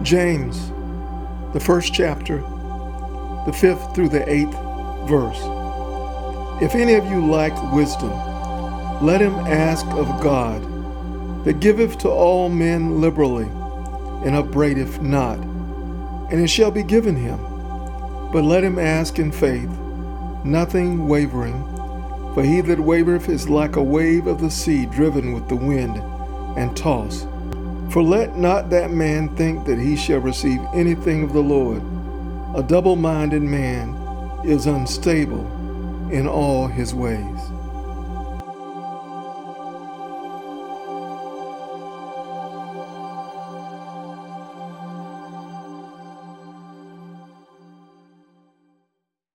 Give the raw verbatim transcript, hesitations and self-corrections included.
James, the first chapter, the fifth through the eighth verse. If any of you lack wisdom, let him ask of God, that giveth to all men liberally, and upbraideth not, and it shall be given him. But let him ask in faith, nothing wavering. For he that wavereth is like a wave of the sea driven with the wind and tossed. For let not that man think that he shall receive anything of the Lord. A double-minded man is unstable in all his ways.